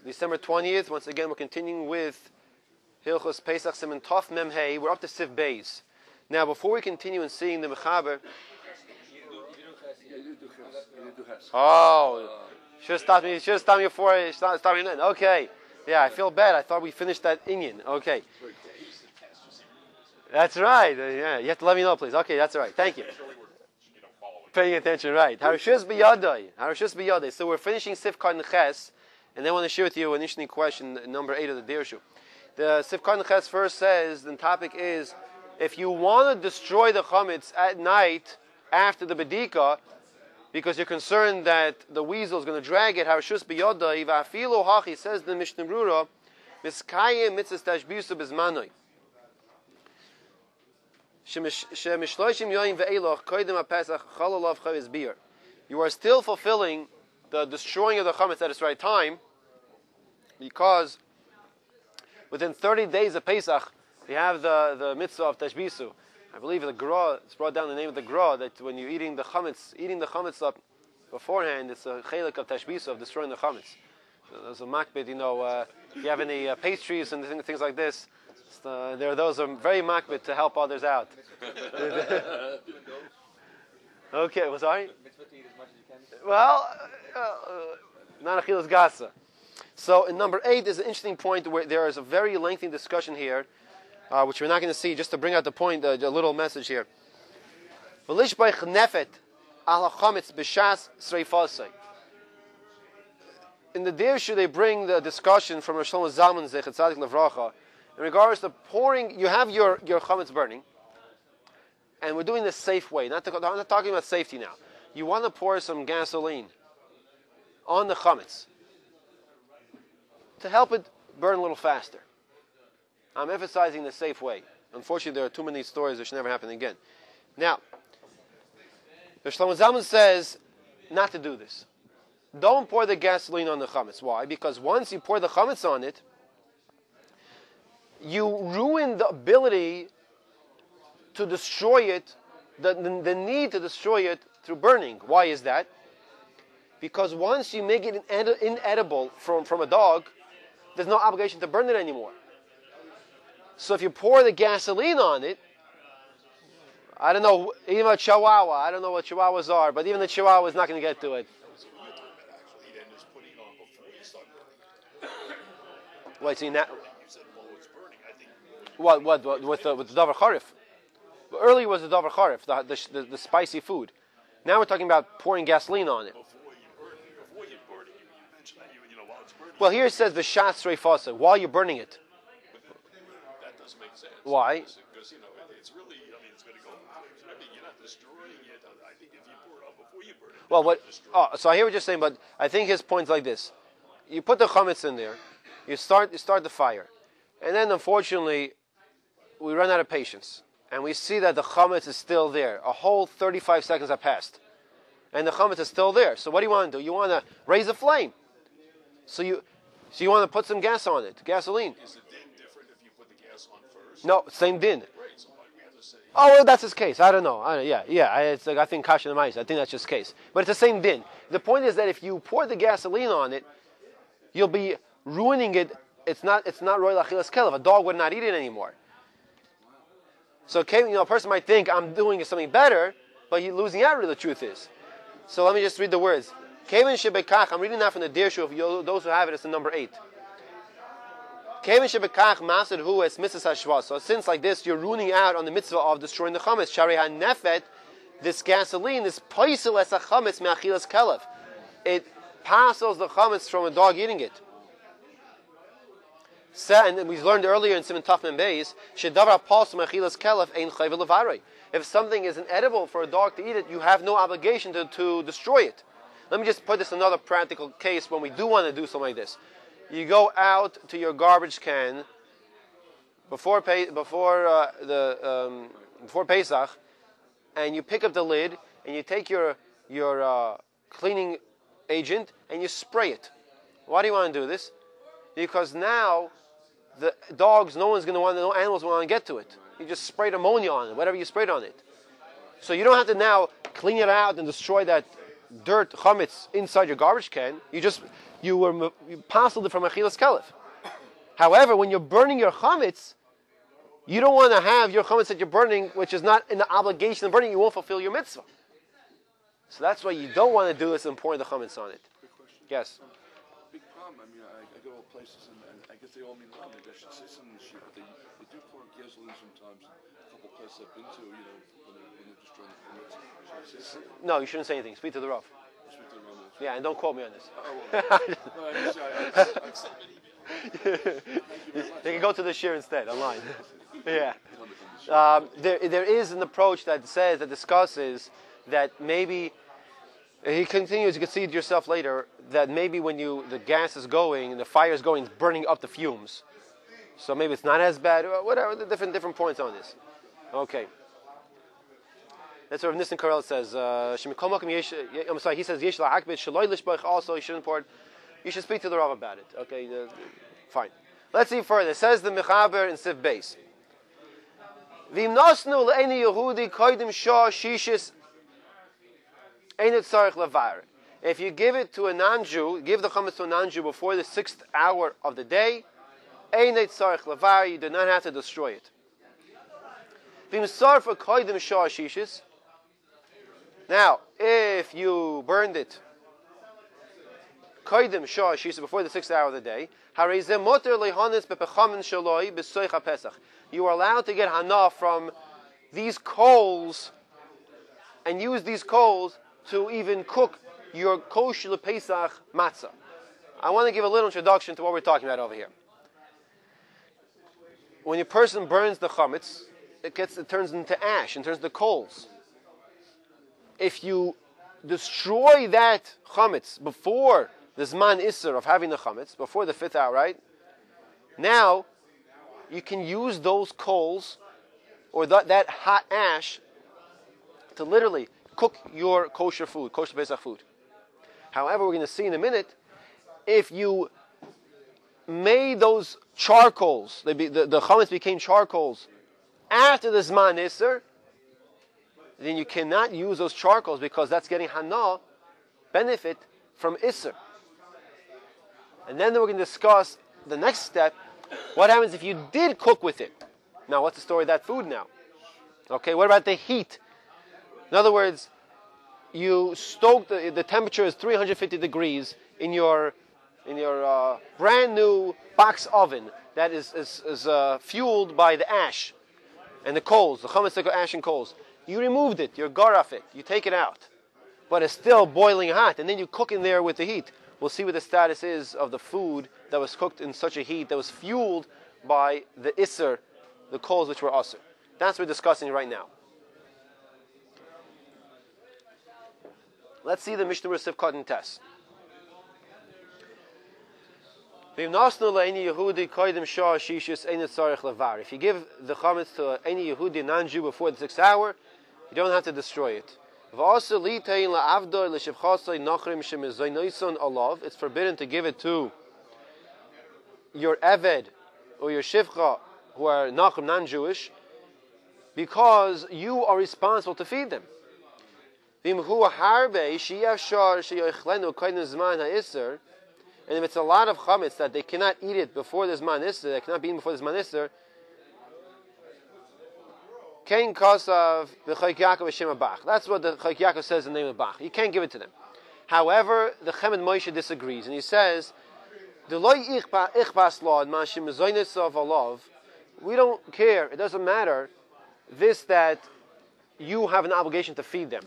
December 20th. Once again, we're continuing with Hilchos Pesach Siman Tov Mem Hey. We're up to Siv Beis. Now, before we continue in seeing the Mechaber, should have stopped me. Should have stopped me before. Stop me then. Okay. Yeah, I feel bad. I thought we finished that Inyan. Okay. That's right. Yeah, you have to let me know, please. Okay, that's all right. Thank you. Paying attention, right? Harishus biyadai. Harishus biyadai. So we're finishing Sifkar Neches, and then I want to share with you an interesting question, number 8 of the Dirshu. The Sifkar Neches first says, the topic is, if you want to destroy the chametz at night after the bedika, because you're concerned that the weasel is going to drag it, Harishus biyadai, va'afilo hachi, says the Mishnah Brura, miskayim mitzvah tashbisu bizmanoi. You are still fulfilling the destroying of the chametz at its right time, because within 30 days of Pesach, you have the mitzvah of tashbisu. I believe the Gra, it's brought down the name of the Gra, that when you're eating the chametz up beforehand, it's a chelik of tashbisu, of destroying the chametz. So there's a makbid, if you have any pastries and things like this, there are those who are very makbid to help others out. Okay, well, sorry? Well, not achilas gasa. So in number 8 is an interesting point where there is a very lengthy discussion here, which we're not going to see, just to bring out the point, a little message here. In the Dirshu, they bring the discussion from Rosh Shlomo Zalman Zechet Tzadik Levracha in regards to pouring. You have your chametz burning, and we're doing this safe way. I'm not talking about safety now. You want to pour some gasoline on the chametz to help it burn a little faster. I'm emphasizing the safe way. Unfortunately, there are too many stories that should never happen again. Now, the Shlomo Zalman says not to do this. Don't pour the gasoline on the chametz. Why? Because once you pour the chametz on it, you ruin the ability to destroy it, the need to destroy it through burning. Why is that? Because once you make it inedible from a dog, there's no obligation to burn it anymore. So if you pour the gasoline on it, I don't know, even a chihuahua, I don't know what chihuahuas are, but even the chihuahua is not going to get to it. Wait, see now? What with the davar charif? Earlier was the davar charif, the spicy food. Now we're talking about pouring gasoline on it. Before you burn it, you mentioned that while it's burning. Well, here it says v'shat sreifasa, while you're burning it. That doesn't make sense. Why? Because it's really, it's going to go. You're not destroying it. I think if you pour it on before you burn it. Well, so I hear what you're saying, but I think his point's like this: you put the chametz in there, you start the fire, and then unfortunately, we run out of patience, and we see that the chametz is still there. A whole 35 seconds have passed, and the chametz is still there. So what do you want to do? You want to raise the flame. So you want to put some gas on it, gasoline. Is the din different if you put the gas on first? No, same din. Right, so we have to say. Oh, well, that's his case. I don't know. It's like, I think kasha the mais. I think that's his case. But it's the same din. The point is that if you pour the gasoline on it, you'll be ruining it. It's not roy lachilas kelev. A dog would not eat it anymore. So a person might think I'm doing something better, but he's losing out. Really, the truth is. So let me just read the words. Kevin shebekach. I'm reading that from the Dirshu. Those who have it, it's the number 8. Kevin shebekach masad hu es mitzvah hashvas. So since like this, you're ruining out on the mitzvah of destroying the chametz. Shari hanefet, this gasoline, this poisel es a chametz me'achilas kelev. It passes the chametz from a dog eating it. And we learned earlier in Siman Tov Mem Beis, shedavar pasum me'achilas kelev ein chayv levarei. If something is inedible for a dog to eat it, you have no obligation to destroy it. Let me just put this in another practical case when we do want to do something like this. You go out to your garbage can before Pesach, and you pick up the lid, and you take your cleaning agent, and you spray it. Why do you want to do this? Because now the dogs, no animals will want to get to it. You just sprayed ammonia on it, whatever you sprayed on it. So you don't have to now clean it out and destroy that dirt chametz inside your garbage can. You you were possible from achilas kelef. However, when you're burning your chametz, you don't want to have your chametz that you're burning, which is not in the obligation of burning. You won't fulfill your mitzvah. So that's why you don't want to do this and pour the chametz on it. Quick question. Yes. Big problem. I mean, I go to places and I guess they all mean well. Maybe I should say something this year, but they do pour gasoline sometimes. A couple places I've been to, when they're just trying to permit. Should I say something? No, you shouldn't say anything. Speak to the Rav. Speak to the Roman. Yeah, and don't quote me on this. They can go to the shir instead, online. Yeah. There is an approach that says, that discusses that maybe, he continues, you can see it yourself later, that maybe when the gas is going and the fire is going, it's burning up the fumes. So maybe it's not as bad, or whatever, the different points on this. Okay. That's what Nissen Karel says. I'm sorry, he says, Yesh la'akbid shaloi lishbach, also you shouldn't pour it. You should speak to the Rav about it. Okay, fine. Let's see further. It says the Mechaber in Siv Beis. V'im nosnu le'eni Yehudi koidim shah shishis einut tzarich levar. If you give it to a non-Jew, give the chametz to a non-Jew before the 6th hour of the day, einut tzarich levar, you do not have to destroy it. V'im sarfa koidim shah shishis. Now, if you burned it koidim shah shishis, before the 6th hour of the day, you are allowed to get hana from these coals and use these coals to even cook your kosher Pesach matzah. I want to give a little introduction to what we're talking about over here. When a person burns the chametz, it turns into ash and turns into coals. If you destroy that chametz before the Zman Isser of having the chametz, before the 5th hour, right? Now, you can use those coals, or that hot ash, to literally cook your kosher food, kosher Pesach food. However, we're going to see in a minute, if you made those charcoals, the chametz became charcoals, after the Zman Isser, then you cannot use those charcoals, because that's getting hana, benefit from Isser. And then we're going to discuss the next step. What happens if you did cook with it? Now, what's the story of that food now? Okay, what about the heat? In other words, you stoke, the temperature is 350 degrees in your brand new box oven that is fueled by the ash and the coals, the chametz ash and coals. You removed it, you garaf it, you take it out. But it's still boiling hot, and then you cook in there with the heat. We'll see what the status is of the food that was cooked in such a heat that was fueled by the Isser, the coals which were Asr. That's what we're discussing right now. Let's see the Mishnah Sif Cotton test. If you give the chametz to any Yehudi non-Jew before the 6th hour, you don't have to destroy it. It's forbidden to give it to your Eved or your Shivcha who are Nachrim, non-Jewish, because you are responsible to feed them. And if it's a lot of chametz that they cannot eat it before the Zman Isser, they cannot be eaten before the Zman Isser, Kain Kosav v'Chayk Yaakov v'Shem Bach. That's what the Chayk Yaakov says in the name of Bach. You can't give it to them. However, the Chemed Moshe disagrees, and he says, we don't care, it doesn't matter, that you have an obligation to feed them.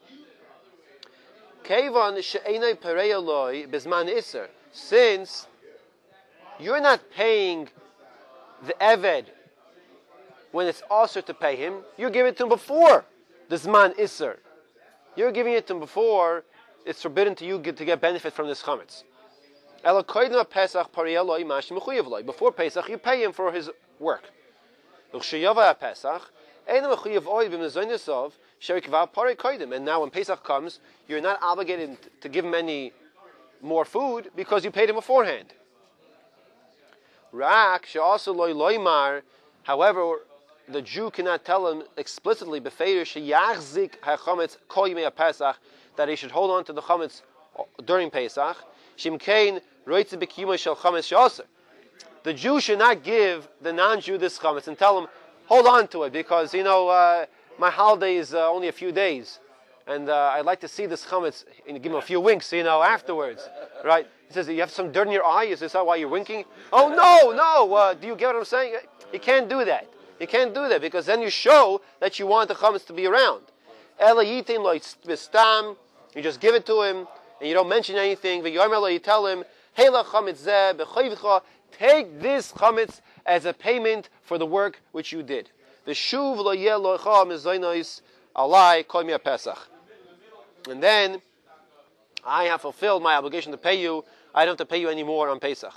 Since you're not paying the Eved when it's also to pay him, you give it to him before the Zman Isser. You're giving it to him before it's forbidden to you to get benefit from this chametz. Before Pesach, you pay him for his work. And now when Pesach comes, you're not obligated to give him any more food because you paid him beforehand. However, the Jew cannot tell him explicitly that he should hold on to the chametz during Pesach, Shimkein roitze b'kiyuma shel chametz she'aser. The Jew should not give the non-Jew this chametz and tell him, hold on to it because my holiday is only a few days, and I'd like to see this chametz and give him a few winks, afterwards, right? He says, you have some dirt in your eye. Is this why you're winking? Oh no! Do you get what I'm saying? You can't do that. You can't do that because then you show that you want the chametz to be around. You just give it to him and you don't mention anything. You tell him, take this chametz as a payment for the work which you did. And then I have fulfilled my obligation to pay you. I don't have to pay you anymore on Pesach.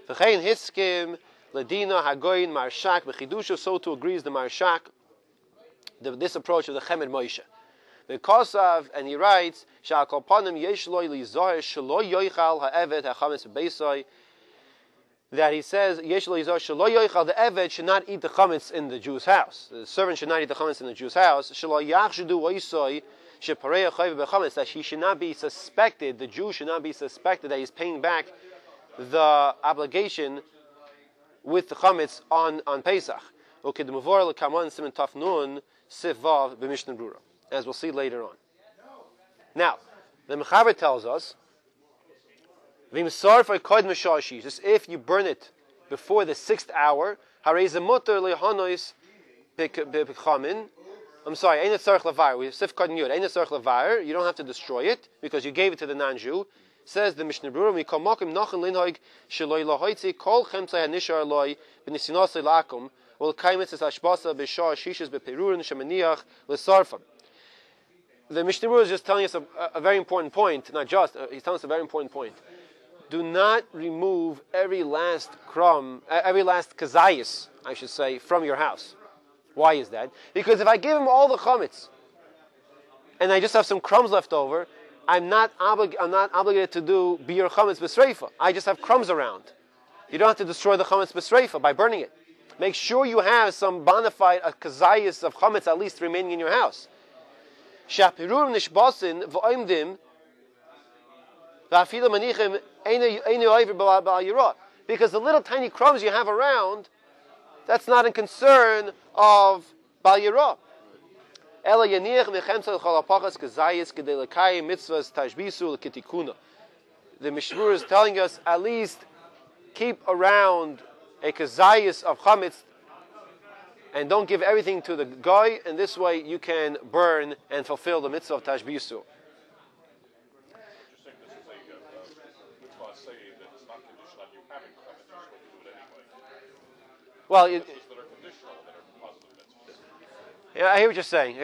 Ladina Hagoyin Marshak Bechidusha, so too agrees the Marshak, this approach of the Chemed Moshe. Because of, and he writes, Sha'akopanim Yesh Loi Lizoher Shelo Yoichal Ha'eved HaChametz Beisoi, that he says, Yesh Loi Lizoher Shelo Yoichal, the Eved should not eat the chametz in the Jew's house. The servant should not eat the chametz in the Jew's house. Shelo Yachshudu Oisoi Sheparei HaChayv BeChametz, that he should not be suspected, the Jew should not be suspected that he's paying back the obligation with the chametz on Pesach. As we'll see later on. Now, the Mechaber tells us, just if you burn it before the 6th hour, you don't have to destroy it because you gave it to the non-Jew. Says the Mishnah Berurah, the Mishnah Berurah is just telling us a very important point. Not just, he's telling us a very important point. Do not remove every last crumb, every last kazayis, I should say, from your house. Why is that? Because if I give him all the chametz and I just have some crumbs left over, I'm not obligated to do biur chametz b'sreifa. I just have crumbs around. You don't have to destroy the chametz b'sreifa by burning it. Make sure you have some bona fide kazayis of chametz at least remaining in your house. Shapirurim nishbasin v'oimdim v'afilu manichim einu over b'al yirah. Because the little tiny crumbs you have around, that's not in concern of bal yirah. The Mishmur is telling us at least keep around a kazayis of chametz and don't give everything to the guy, and this way you can burn and fulfill the mitzvah of tashbisu. Well, yeah, I hear what you're saying.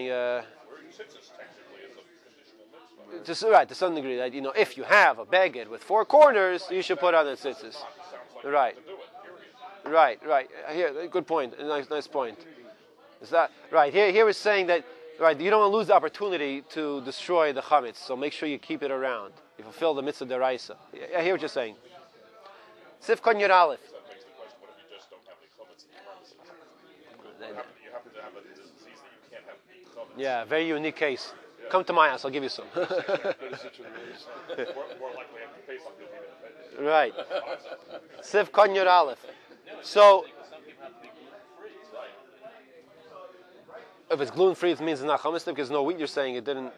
To some degree, that if you have a baguette with 4 corners, you should put on the tzitzis. Right. Here, good point. Nice point. Is that right? Here is saying that you don't want to lose the opportunity to destroy the chametz, so make sure you keep it around. You fulfill the mitzvah deraisa. I hear what you're saying. Sif Kon Yud Aleph. Yeah, very unique case. Come to my house, I'll give you some. Right. Sif Kon Yud Aleph. So, if it's gluten-free, it means it's not chametz because there's no wheat. You're saying it didn't.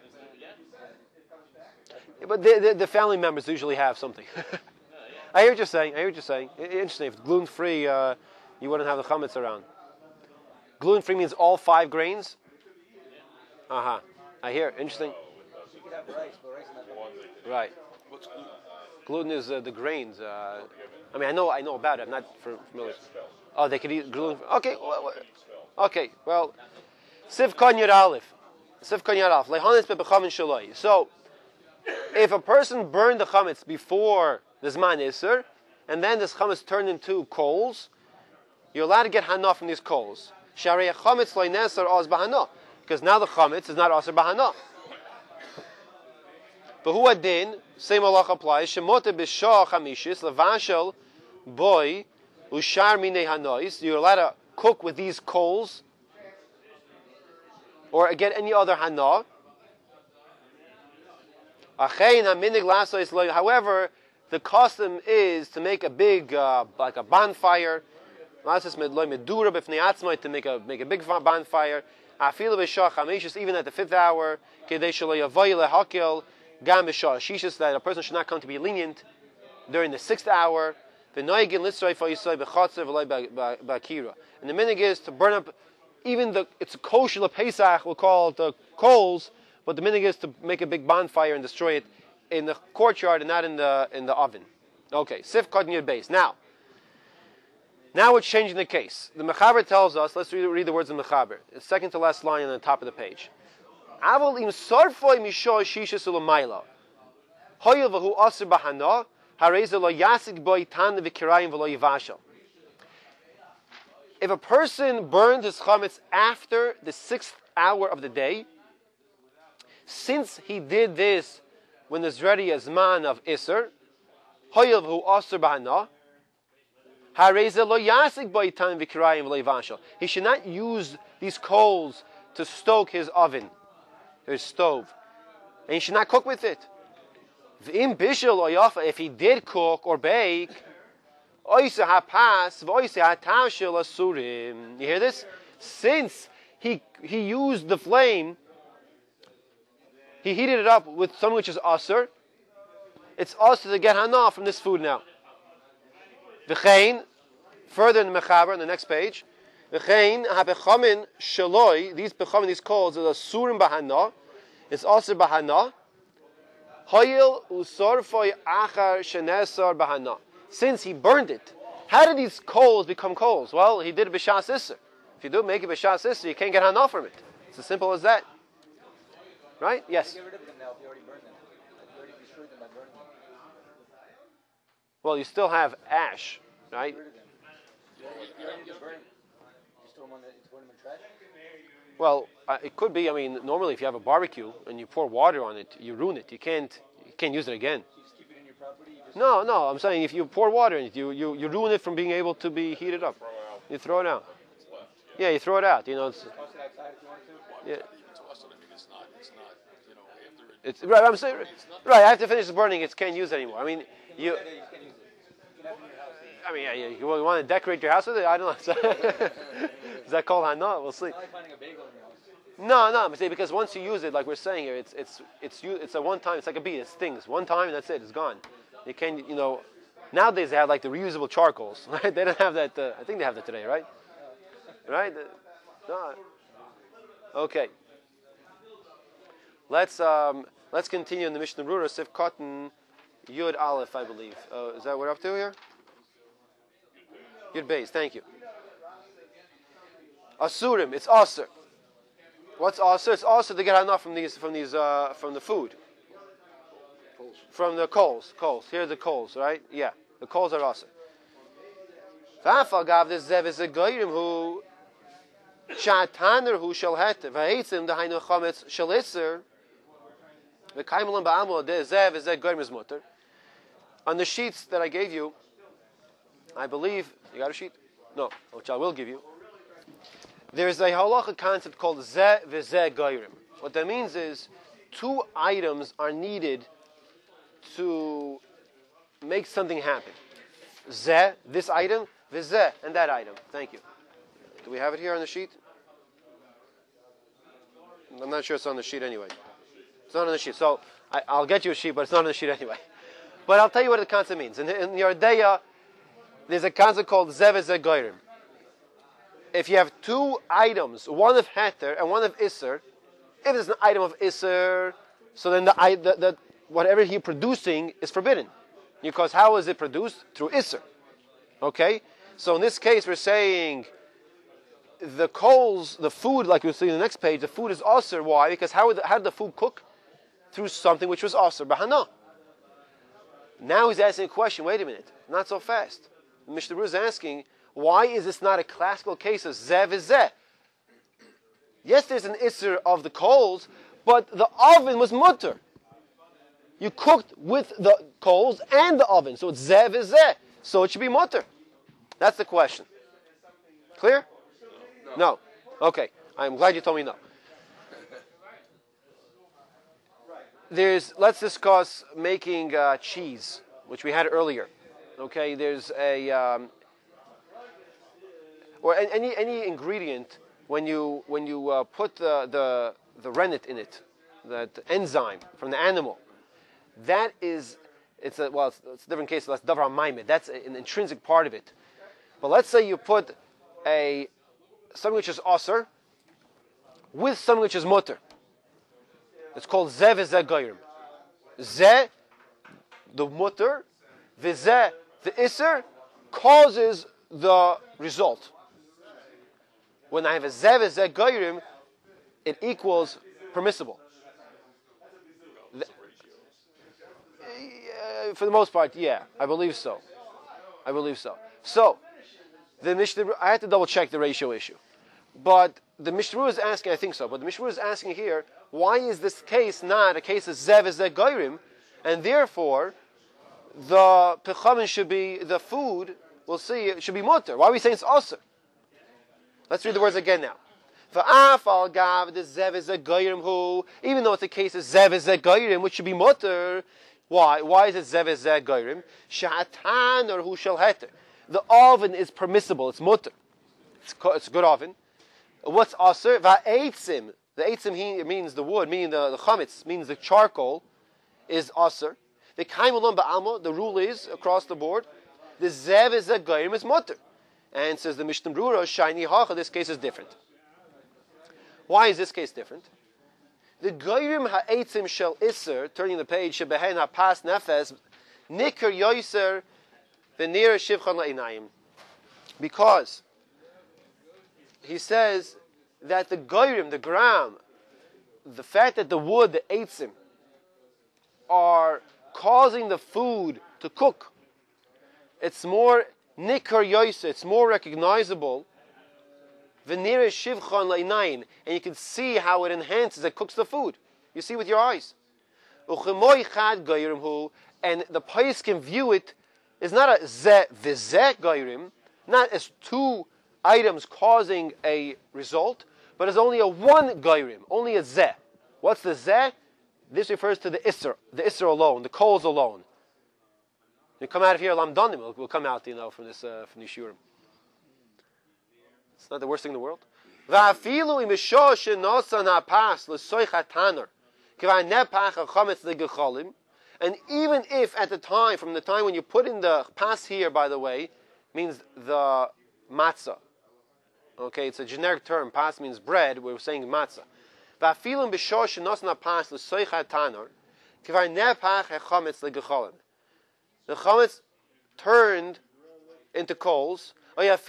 But the family members usually have something. I hear what you're saying. Interesting. If it's gluten-free, you wouldn't have the chametz around. Gluten-free means all 5 grains. I hear. Interesting. You could have rice, but rice is not gluten. Right. What's gluten? Gluten is the grains. I know about it. I'm not familiar. Oh, they could eat gluten. Okay. Well, Siv Kon Yud Aleph. Lehanis bebechamin shaloi. So, if a person burned the chametz before the Zman Isser, and then this chametz turned into coals, you're allowed to get hana from these coals. Sharei chametz lo neser oz bahana, because now the chametz is not aser bahana. But who adin? Same halach applies. Shemote b'shah chamishis levashel boy ushar minei hanois. You're allowed to cook with these coals, or get any other hana. However, the custom is to make a big, like a bonfire. To make a big bonfire. Even at the 5th hour, that a person should not come to be lenient during the 6th hour. And the minhag is to burn up even it's a kosher Pesach, we'll call it the coals, but the minhag is to make a big bonfire and destroy it in the courtyard and not in the oven. Okay, Sif Katan Yud Beis. Now we're changing the case. The Mechaber tells us, let's read the words of Mechaber. It's second to last line on the top of the page. Aval im sarfoi misho shisha sulamayla. Hoyel v'hu aser bahana, hareza lo yasik boi tan v'kirayim v'lo yivashal. If a person burned his chametz after the 6th hour of the day, since he did this when there's ready a zman of Isser, hoyel v'hu aser bahana, he should not use these coals to stoke his oven, his stove. And he should not cook with it. If he did cook or bake, you hear this? Since he used the flame, he heated it up with something which is asur, it's asur to get hana from this food now. V'chein, further in the Mechaber, on the next page, v'chein habechamin shaloi, these bechamin, these coals, are surim bahana, it's also bahana, hoyil usorfoi achar shenesar bahana. Since he burned it, how did these coals become coals? Well, he did it b'shas isser. If you do make it b'shas isser, you can't get hana from it. It's as simple as that. Right? Yes? Get rid of them now if you already burned them. You already destroyed them by burning them. Well, you still have ash, right? You already just burned them. You throw them in trash? Well, it could be. I mean, normally if you have a barbecue and you pour water on it, you ruin it. You can't use it again. You just keep it in your property? No. I'm saying if you pour water in it, you ruin it from being able to be heated up. You throw it out. Yeah, you throw it out. You know, it's. Toss it outside if you want to? Yeah. It's It's right. I'm saying right. I have to finish burning. It can't use it anymore. I mean, you. You can use it. You can have it in your house. I mean, yeah, you want to decorate your house with it? I don't know. Is that called hana? We'll see. It's not like finding a bagel in your house. No, I'm saying because once you use it, like we're saying here, it's a one time. It's like a bead. It stings one time and that's it. It's gone. You can't, nowadays they have like the reusable charcoals. Right? They don't have that. I think they have that today, right? Right? No. Okay. Let's continue in the Mishnah Berurah, Sif Katan Yud Aleph, I believe. Is that what we're up to here? Yud Beis. Thank you. Asurim. It's asur. What's asur? It's asur to get enough from the food. From the coals. Here are the coals, right? Yeah. The coals are asur. V'afal this zev is a goyim who shataner who shall heter v'heitzim dahainu chametz shal iser v'kaimelim ba'amol de zev is a goyim is mutter. On the sheets that I gave you, I believe you got a sheet? No, which I will give you. There is a halacha concept called zeh v'zeh goyim. What that means is 2 items are needed to make something happen. Zeh, this item, v'zeh, and that item. Thank you. Do we have it here on the sheet? I'm not sure it's on the sheet anyway. It's not on the sheet. So I'll get you a sheet, but it's not on the sheet anyway. But I'll tell you what the concept means. In Yardeya, there's a concept called zeh v'zeh goyim. If you have 2 items, one of heter and one of isser, if it's an item of isser, so then the whatever you're producing is forbidden. Because how is it produced? Through isser. Okay? So in this case, we're saying the coals, the food, like you'll see in the next page, the food is asur. Why? Because how did the food cook? Through something which was asur, bahana. Now he's asking a question, wait a minute, not so fast. Mishnah Berurah is asking, why is this not a classical case of zeh v'zeh? Yes, there's an isser of the coals, but the oven was mutter. You cooked with the coals and the oven, so it's zeh v'zeh. So it should be mutter. That's the question. Clear? No. Okay. I'm glad you told me no. Let's discuss making cheese. which we had earlier. Okay, there's or any ingredient when you put the rennet in it, that enzyme from the animal, it's a different case. That's davar maimed. That's an intrinsic part of it. But let's say you put something which is aser with something which is mutter. It's called zeh v'zeh goyrim. Zeh, the mutter, v'zeh, the iser, causes the result. When I have a zeh v'zeh goyrim, it equals permissible. For the most part, yeah, I believe so. So, the Mishnah, I had to double check the ratio issue. But the Mishnah is asking, I think so, but the Mishnah is asking here, why is this case not a case of zev v'zeh goyrim, and therefore the pechamin should be, the food, we'll see, it should be mutter. Why are we saying it's aser? Let's read the words again now. Even though it's a case of zev v'zeh goyrim, which should be mutter, why? Why is it zev v'zeh goyrim? Shatan or hu shel heter. The oven is permissible, it's mutter. It's a good oven. What's aser? Va'etzim. The eitzim here means the wood, meaning the chametz, means the charcoal, is aser. The kaimulam ba'alma, the rule is, across the board, the zev v'zeh goyrim is mutter. And says the Mishnah Brura, shiny hacha, this case is different. Why is this case different? The goyrim ha'etzim shel iser, turning the page, shebehen ha'pas nefes, nikr yoiser, v'nir shivchan la'inayim. Because he says that the goyrim, the ground, the fact that the wood, the eitzim, are causing the food to cook, it's more nikar yoyse, it's more recognizable, v'nira shivchan la'inayin, and you can see how it enhances, it cooks the food. You see with your eyes. Uchemoy chad goyrim hu, and the pais can view it, is not a zeh v'zeh goyrim, not as two items causing a result, but as only a one goyrim, only a zeh. What's the zeh? This refers to the isser alone, the coals alone. We come out of here, lamdanim, we'll come out, from this from the shurim. It's not the worst thing in the world. Va'afilu imishah shenosan ha'pas l'soichat tanur k'vay nepach ha'chametz legecholim. And even if at the time, from the time when you put in the pas here, by the way, means the matzah. Okay, it's a generic term. Pas means bread. We're saying matzah. Va'afilu imishah shenosan ha'pas l'soichat tanur k'vay nepach ha'chametz legecholim. The chametz turned into coals, or to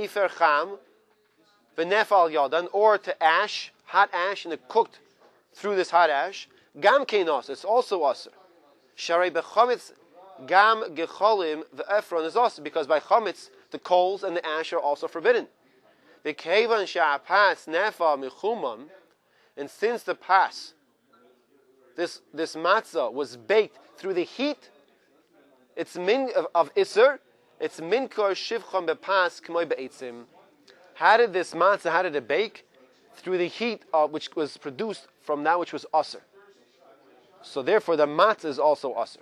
ash, hot ash, and it cooked through this hot ash. Gam keinos, it's also aser. Sharei bechametz gam gecholim ve'efron is also, because by chametz the coals and the ash are also forbidden. V'kevan sha'apas nefa michumam, and since the pas, this matzah was baked through the heat, it's min of iser. It's minkar shivcham bepas k'moy be'etzim. How did this matzah? How did it bake? Through the heat which was produced from that which was aser. So therefore, the matzah is also aser.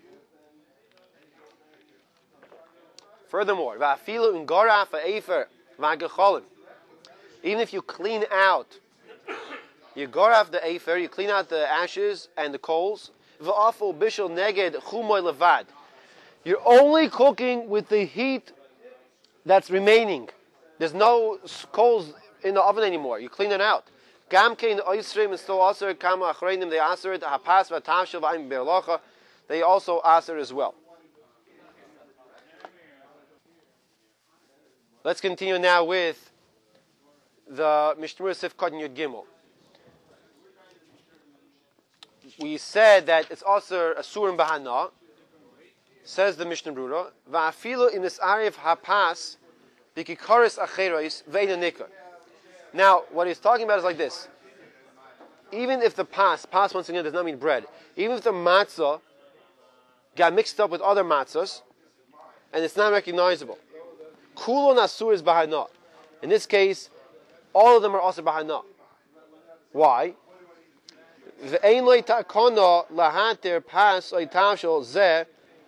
Furthermore, va'afilu ingara fa'efer va'gecholim. Even if you clean out, you goraf the efer, you clean out the ashes and the coals. Va'aful bishul neged chumoy levad. You're only cooking with the heat that's remaining. There's no coals in the oven anymore. You clean it out. Gamkein oisrim and still aser kama achreinim, they aser it hapas v'tamshel v'ayim be'alocha. They also aser as well. Let's continue now with the Mishnah Sifkat Yud Gimel. We said that it's also asurim b'hana. Says the Mishnah Brura, va'afilu in this arif hapas b'kikaris acherois ve'ina nikar. Now, what he's talking about is like this. Even if the pas once again does not mean bread, even if the matzah got mixed up with other matzahs, and it's not recognizable, kulon asur is b'hana. In this case, all of them are also b'hana. Why? Ve'ein lo ta'kono lahater pas oitavshol zeh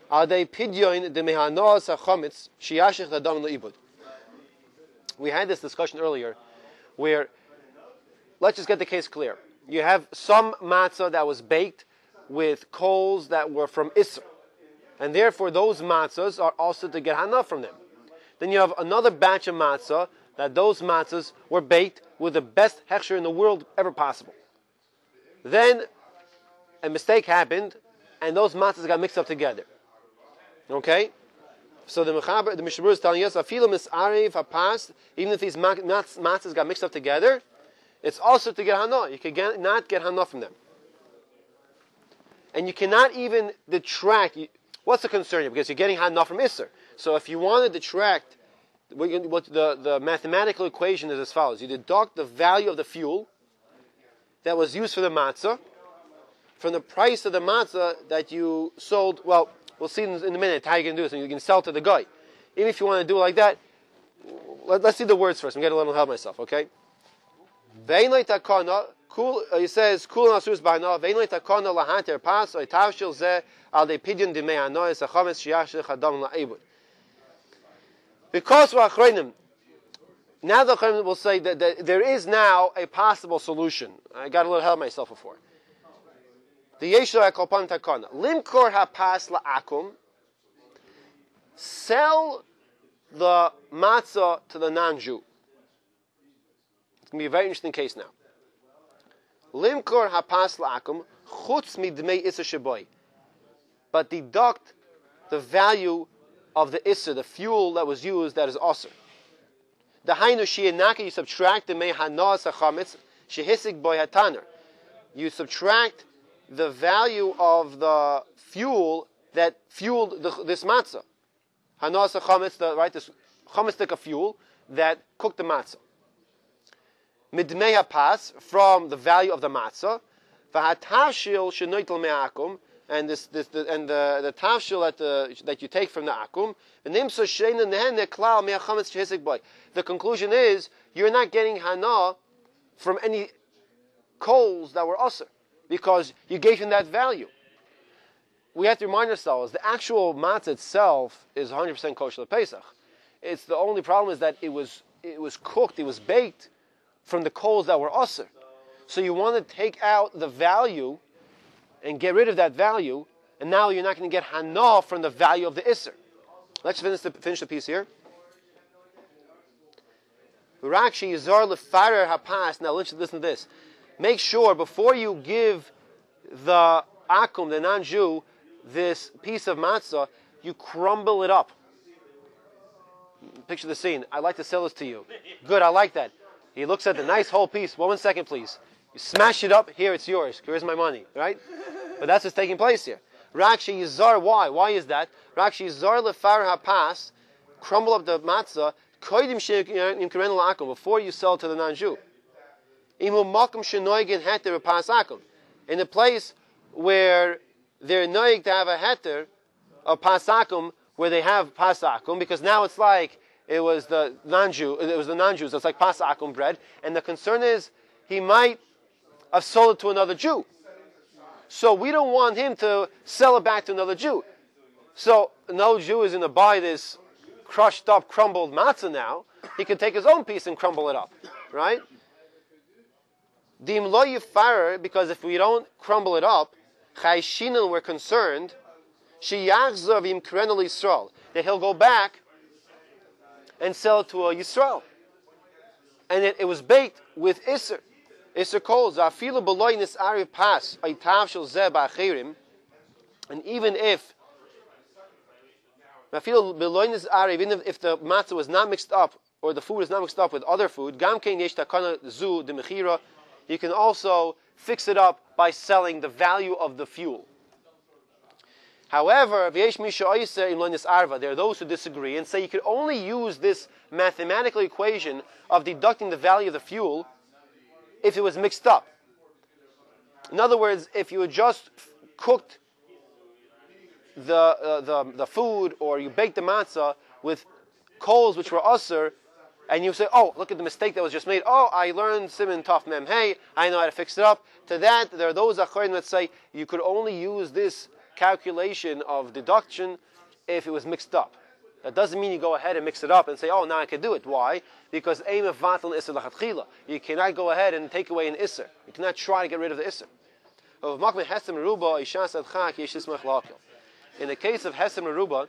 Adei pidyon de mehanos hachametz sheyashich ladam leibud. We had this discussion earlier, where let's just get the case clear. You have some matzah that was baked with coals that were from Isser, and therefore those matzahs are also to get hana from them. Then you have another batch of matzah that those matzahs were baked with the best hechsher in the world ever possible. Then a mistake happened, and those matzahs got mixed up together. Okay? So the Mishabur is telling us, afilu mis'arev hapas, even if these matzahs got mixed up together, it's also to get hana. You cannot get hana from them. And you cannot even detract. What's the concern here? Because you're getting hana from Isser. So if you want to detract, what the mathematical equation is as follows. You deduct the value of the fuel that was used for the matzah from the price of the matzah that you sold. Well, we'll see in a minute how you can do this. And you can sell to the guy. Even if you want to do it like that, let's see the words first. I'm getting a little help myself, okay? He says, "Kul nasus b'hana ve'inay takana lahanter pas or tavshil ze al de pidyon de me'anoy sachametz sheyashich hadam la'ibud." Because we're achronim, now the achronim will say that there is now a possible solution. I got a little help myself before. The yeshua akopan takana limkor hapas la'akum. Sell the matzah to the non-Jew. It's going to be a very interesting case now. Limkor hapas la'akum chutz midmei isser sheboy, but deduct the value of the isser, the fuel that was used, that is osir. The hainu shiyanaka, you subtract the mei hanas hachametz shehisik boy hataner. You subtract the value of the fuel that fueled this matzah. Hanas hachametz, this chametz fuel that cooked the matzah. Midmei hapas, from the value of the matzah, v'hatavshil shenoitel me'akum, and the tavshil that you take from the akum, the conclusion is you're not getting hana from any coals that were usher, because you gave him that value. We have to remind ourselves the actual matzah itself is 100% kosher Pesach. It's the only problem is that it was cooked, it was baked from the coals that were usher. So you want to take out the value and get rid of that value, and now you're not going to get hana from the value of the isser. Let's finish the piece here. Rakshi yizar lefarer hapas. Now listen to this. Make sure before you give the akum, the non-Jew, this piece of matzah, you crumble it up. Picture the scene. I'd like to sell this to you. Good, I like that. He looks at the nice whole piece. 1 second, please. You smash it up. Here, it's yours. Here's my money. Right? But that's what's taking place here. Rakshi yizar. Why? Why is that? Rakshi yizar lefar hapas. Crumble up the matzah. Koidim she'im keren la'akum. Before you sell to the non-Jew. Imu makom she'noigin heter hapas akum. In a place where they're noig to have a heter, a pasakum, where they have pasakum, because now it's like it was the non-Jew. It was the non-Jews. It's like pasakum bread, and the concern is he might have sold it to another Jew. So we don't want him to sell it back to another Jew. So no Jew is going to buy this crushed up, crumbled matzah now. He can take his own piece and crumble it up, right? Dim lo yifarer, because if we don't crumble it up, chayshinan, we're concerned, sheyachzav im krenel Yisrael, that he'll go back and sell it to a Yisrael. And it was baked with Isser. Isser coals. Afilu b'loy nis'ari pas aytav shel zeh ba'achirim. And even if even if the matzah was not mixed up, or the food is not mixed up with other food, gam kein yesh takana zu de mechira, you can also fix it up by selling the value of the fuel. However, there are those who disagree and say you could only use this mathematical equation of deducting the value of the fuel if it was mixed up. In other words, if you had just cooked the food, or you baked the matzah with coals which were usser, and you say, oh, look at the mistake that was just made. Oh, I learned Siman Tov Mem Hey, I know how to fix it up. To that, there are those acharim that say you could only use this calculation of deduction if it was mixed up. That doesn't mean you go ahead and mix it up and say, oh, now I can do it. Why? Because you cannot go ahead and take away an isser. You cannot try to get rid of the isser. In the case of Hesem Meruba,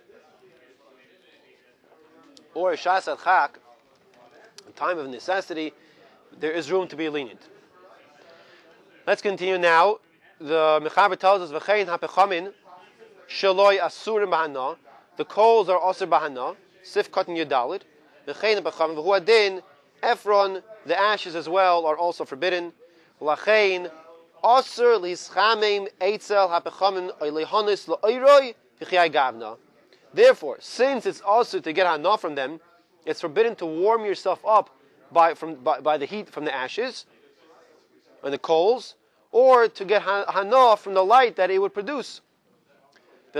or Shas Ad Chak, in time of necessity, there is room to be lenient. Let's continue now. The Mechaber tells us, V'chein hapechamin shaloi asurim b'hana. The coals are asur b'hana. Sif katan yudalid. V'chein hapechamin v'hu adin Ephron. The ashes as well are also forbidden. V'lachein asur lischamim eitzel hapechamin oilehonis la'oiroi v'chiyai gavna. Therefore, since it's asur to get hana from them, it's forbidden to warm yourself up by the heat from the ashes and the coals, or to get hana from the light that it would produce. And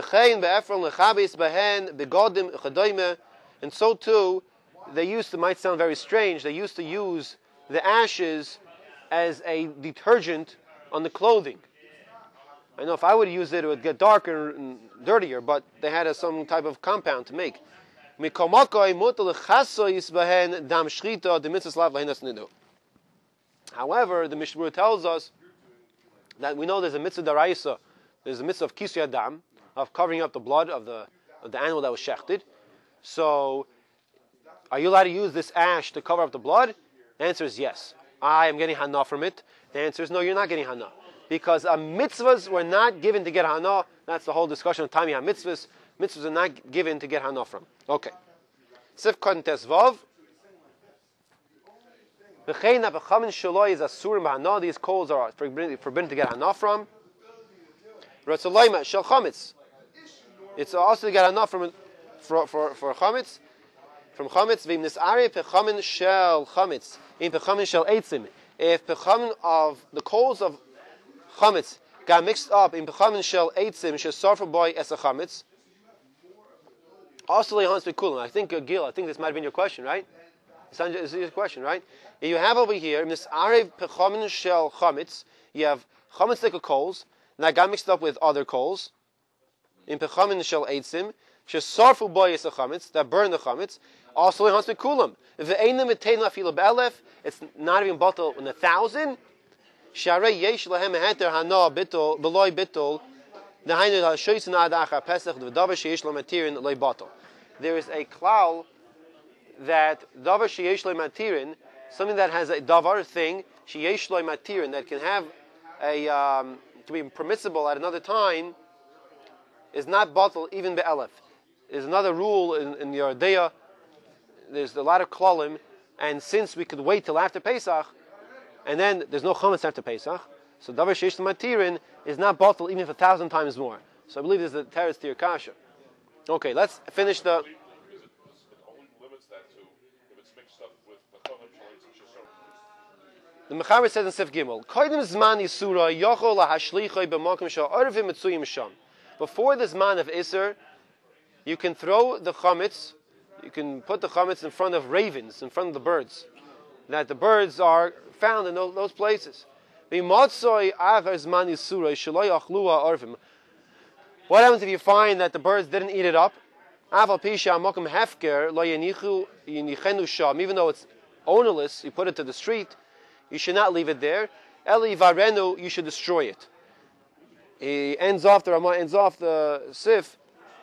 so too, they used to, might sound very strange, they used to use the ashes as a detergent on the clothing. I know if I would use it, it would get darker and dirtier, but they had some type of compound to make. However, the Mishnah tells us that we know there's a mitzvah daraisa, there's a mitzvah of kisui adam, of covering up the blood of the animal that was shechted. So, are you allowed to use this ash to cover up the blood? The answer is yes. I am getting hana from it. The answer is no, you're not getting hana. Because mitzvahs were not given to get hana. That's the whole discussion of time. Mitzvahs. Mitzvahs are not given to get hana from. Okay. Sif Katan Tesvav. These coals are forbidden to get hana from. It's also to get hana for chametz. From chametz, if pechamin of the coals of chametz got mixed up in pechamin shel eitzim shesarfu boy es a chametz. Also, I think Gil, I think this might have been your question, right? This is your question, right? You have over here in this arev pechamin shel chametz, you have chametz like coals, and that got mixed up with other coals. In pechamin shel eitzim shesarfu boy es a chametz, that burn the chametz. Also, kulam. If it's not even bottle in 1,000. There is a klal that davar sheyesh lo matirin, something that has a davar thing sheyesh lo matirin that can have to be permissible at another time, is not bottle even be'elef. There's another rule in the Yardeya. There's a lot of klalim, and since we could wait till after Pesach, and then there's no chametz after Pesach, so davar sheish matirin is not bottled even if 1,000 times more. So I believe this is the teretz to your kasha. Okay, let's finish the. It only limits that to if it's mixed up with the Mechaber says in Sif Gimel, Kodim zman yisura yochol lahashlichoi b'makom she'arvim mitzuyim sham. Before the zman of Isser, you can throw the chametz. You can put the chametz in front of ravens, in front of the birds, that the birds are found in those places. What happens if you find that the birds didn't eat it up? Even though it's ownerless, you put it to the street, you should not leave it there. You should destroy it. He ends off the sif.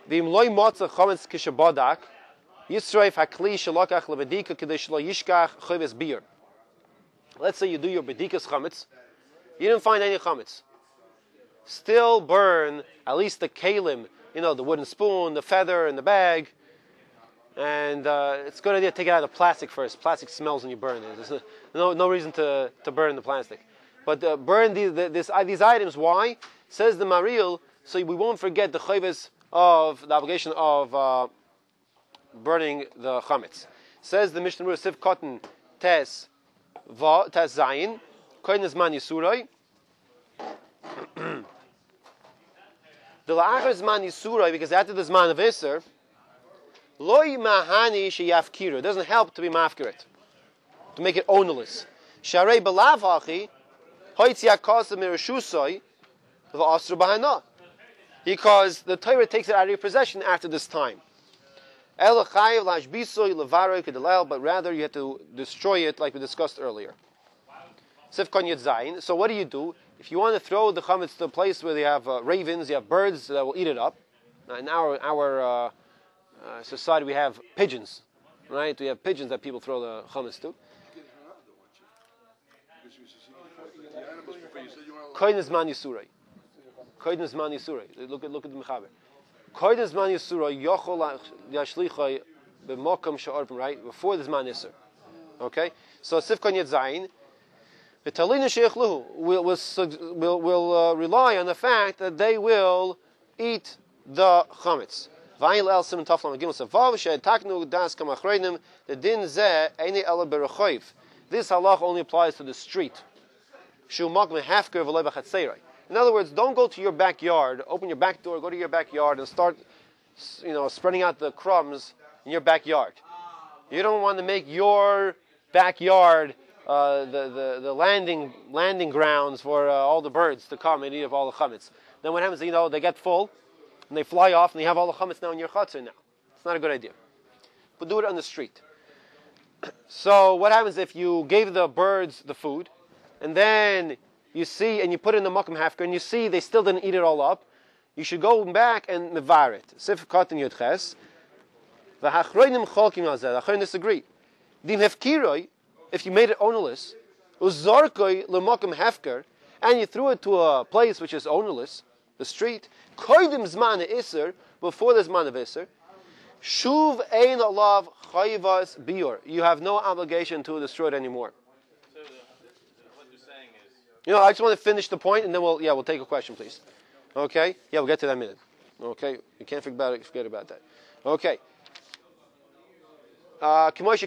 Let's say you do your bedikas chametz, you didn't find any chametz. Still burn at least the kalim, the wooden spoon, the feather, and the bag. And it's a good idea to take it out of the plastic first. Plastic smells when you burn it. There's no reason to burn the plastic. But burn these items. Why? Says the Maril, so we won't forget the chayvus of the obligation of burning the chametz. Says the Mishnah Berurah Sif Katan Tes Zayin Koyin Zman Yisurai. The la'achar Zman Yisurai, because after the Zman of Isser, Loi Mahani Sheyafkiru. It doesn't help to be mafkirit, to make it ownerless. Sharei Belav Hachi Hoitzi Akasa Mirashusai V'Asru Bahana. because the Torah takes it out of your possession after this time. But rather you have to destroy it like we discussed earlier. So what do? If you want to throw the chametz to a place where they have ravens, you have birds that will eat it up. Now, in our society we have pigeons, right? We have pigeons that people throw the chametz to. Kohen Zman Yisurai. Kohen Zman Yisurai. Look at the mechaber. Kohen Zman Yisurai yochol yashlichai b'mokam she'orpim. Right before the Zman Yisur. Okay. So Sifkon Yet Zayin. The Talina Sheichluhu will rely on the fact that they will eat the chametz. Vayil el sim taflam gimel savav she'taknu das kamachreinim the din zeh eine ela berachoyv. This halach only applies to the street. In other words, don't go to your backyard, open your back door, go to your backyard and start, spreading out the crumbs in your backyard. You don't want to make your backyard the landing grounds for all the birds to come and eat of all the chametz. Then what happens? They get full and they fly off and you have all the chametz now in your chutzner now. It's not a good idea. But do it on the street. So what happens if you gave the birds the food? And then you see, and you put it in the makom hafker, and you see they still didn't eat it all up. You should go back and mevar it. Sif katan yudches. V'hachroinim cholkim al zeh. The Achronim disagree. Dim hefkiroi, if you made it ownerless, uzarkoi lemakom hafker, and you threw it to a place which is ownerless, the street. Koidim zman iser, before the zman of iser. Shuv ein alav chayvas bior. You have no obligation to destroy it anymore. I just want to finish the point, and then we'll take a question, please. Okay? Yeah, we'll get to that in a minute. Okay? You can't forget about that. Okay. Also,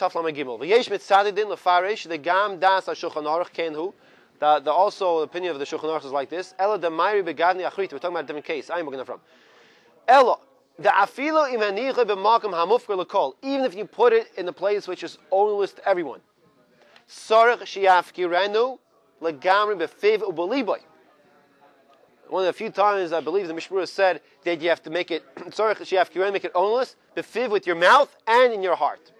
the opinion of the Shulchan Aruch is like this. We're talking about a different case. I'm looking from. Even if you put it in a place which is ownerless to everyone. One of the few times I believe the Mishmura said that you have to make it make it ownerless, befiv with your mouth and in your heart.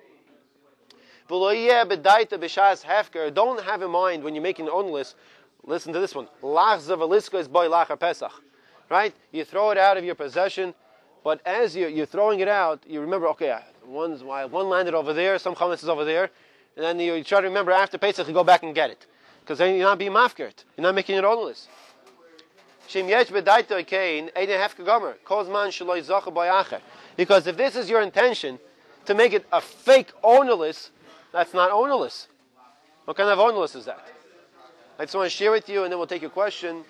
Don't have in mind when you're making it ownerless. Listen to this one. Right? You throw it out of your possession, but as you're throwing it out, you remember, okay, one landed over there, some chametz is over there, and then you try to remember after Pesach, you go back and get it. Because then you're not being mafkert. You're not making it ownerless. Because if this is your intention, to make it a fake ownerless, that's not ownerless. What kind of ownerless is that? I just want to share with you, and then we'll take your question.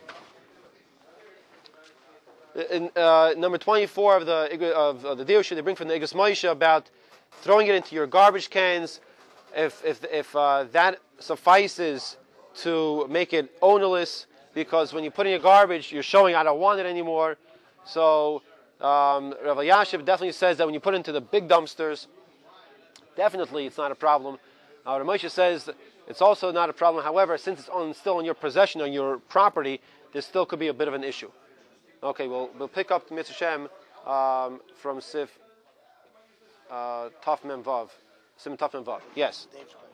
In number 24 of the Diush they bring from the Igros Moshe about throwing it into your garbage cans. If that suffices to make it ownerless, because when you put in your garbage, you're showing I don't want it anymore. So Rav Elyashiv definitely says that when you put it into the big dumpsters, definitely it's not a problem. Rav Moshe says it's also not a problem. However, since it's still in your possession, on your property, there still could be a bit of an issue. Okay, we'll pick up the Mitzvah Shem from Sif Taf Mem Vav. Sim Taf Mem Vav. Yes.